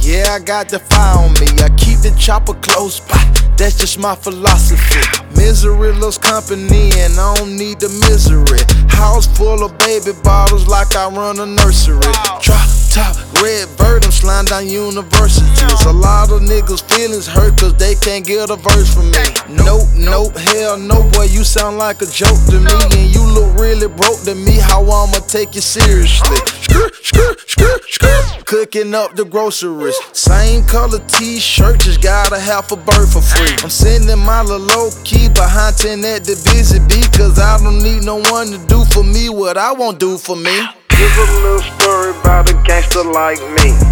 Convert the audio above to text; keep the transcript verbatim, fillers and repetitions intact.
Yeah, I got the fire on me. I keep the chopper close by. That's just my philosophy. Misery loves company and I don't need the misery. House full of baby bottles like I run a nursery. Drop top, red bird, I'm sliding down universities. A lot of niggas feelings hurt cause they can't get a verse from me. Nope, nope, hell no, boy, you sound like a joke to me. And you look really broke to me, how I'ma take you seriously? Skr, skr, skr, skr. Cooking up the groceries. Same color t-shirt, just gotta have a bird for free. I'm sending my little low key behind ten at the busy bee. Cause I don't need no one to do for me what I won't do for me. Here's a little story about a gangster like me.